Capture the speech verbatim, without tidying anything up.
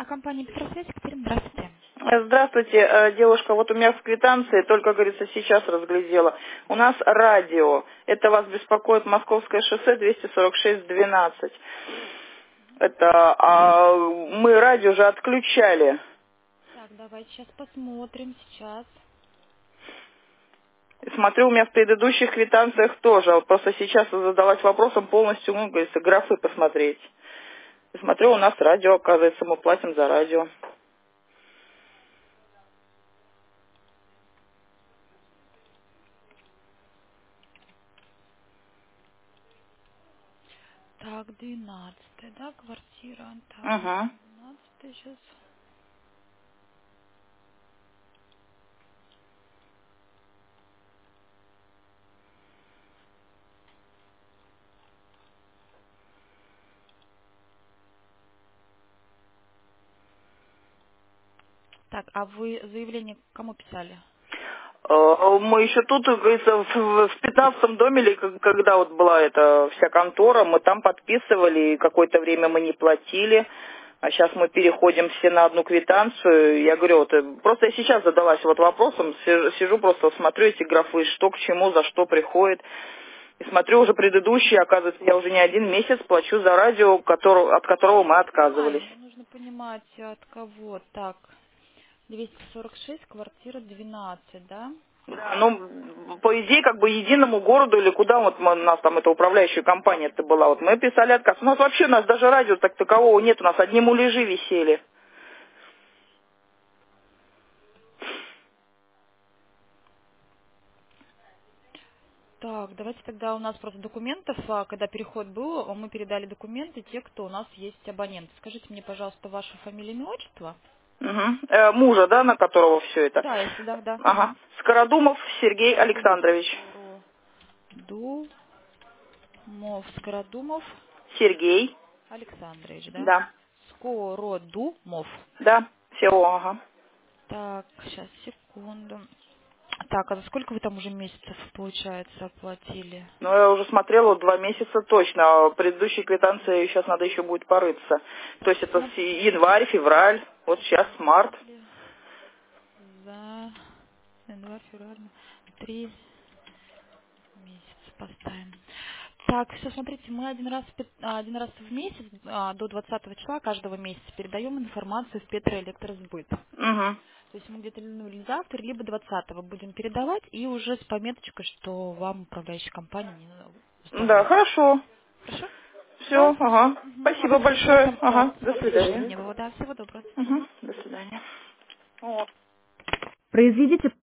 А компания Петросвязь, Екатерина, здравствуйте. Э, Здравствуйте, э, девушка. Вот у меня в квитанции, только, говорится, сейчас разглядела. У нас радио. Это вас беспокоит Московское шоссе двести сорок шесть двенадцать. Это а мы радио же отключали. Так, давайте сейчас посмотрим, сейчас. И смотрю, у меня в предыдущих квитанциях тоже. Вот просто сейчас задалась вопросом полностью, ну, говорится, графы посмотреть. И смотрю, у нас радио, оказывается, мы платим за радио. Так, двенадцатая, да, квартира. Так, Угу. двенадцатая сейчас. Так, а вы заявление кому писали? Э, Мы еще тут, как говорится, в в пятнадцатом доме, или как- когда вот была эта вся контора, мы там подписывали, и какое-то время мы не платили, а сейчас мы переходим все на одну квитанцию. Я говорю, вот, э, просто я сейчас задалась вот вопросом, сижу, сижу просто смотрю эти графы, что к чему, за что приходит. И смотрю уже предыдущие, оказывается, я уже не один месяц плачу за радио, которого- от которого мы отказывались. Понимаю, но нужно понимать от кого. Так, двести сорок шесть, квартира двенадцать, да? Да, ну, по идее, как бы единому городу или куда вот мы- у нас там эта управляющая компания это была, вот мы писали отказ. У нас вообще, у нас даже радио так такового нет, у нас одни муляжи висели. Так, давайте тогда у нас просто документов, а, когда переход был, а мы передали документы, те, кто у нас есть абонент. Скажите мне, пожалуйста, вашу фамилию, имя, отчество? Мгм. Э, мужа, да, на которого все это. Да, если да, да. Ага. Скородумов Сергей Александрович. Скородумов, Скородумов Сергей. Александрович, да? Да. Скородумов. Да. Всего, ага. Так, сейчас, секунду. Так, а за сколько вы там уже месяцев, получается, оплатили? Ну, я уже смотрела вот два месяца точно, а предыдущие квитанции сейчас надо еще будет порыться. То есть это с Смотрите, январь, февраль, вот сейчас март. за январь, февраль, три месяца поставим. Так, все, смотрите, мы один раз, в пят- а, один раз в месяц, а, до двадцатого числа каждого месяца передаем информацию в Петроэлектросбыт. Угу. То есть мы где-то ну, или завтра, либо двадцатого будем передавать, и уже с пометочкой, что вам управляющая компания не Да, выставляет. хорошо. Хорошо? Все, Да? ага. Мгм. Спасибо Ладно, все, большое. да. Ага, до Смотрите, чтобы свидания. не было. Да, всего доброго. До свидания. Угу, до свидания. Вот. Произведите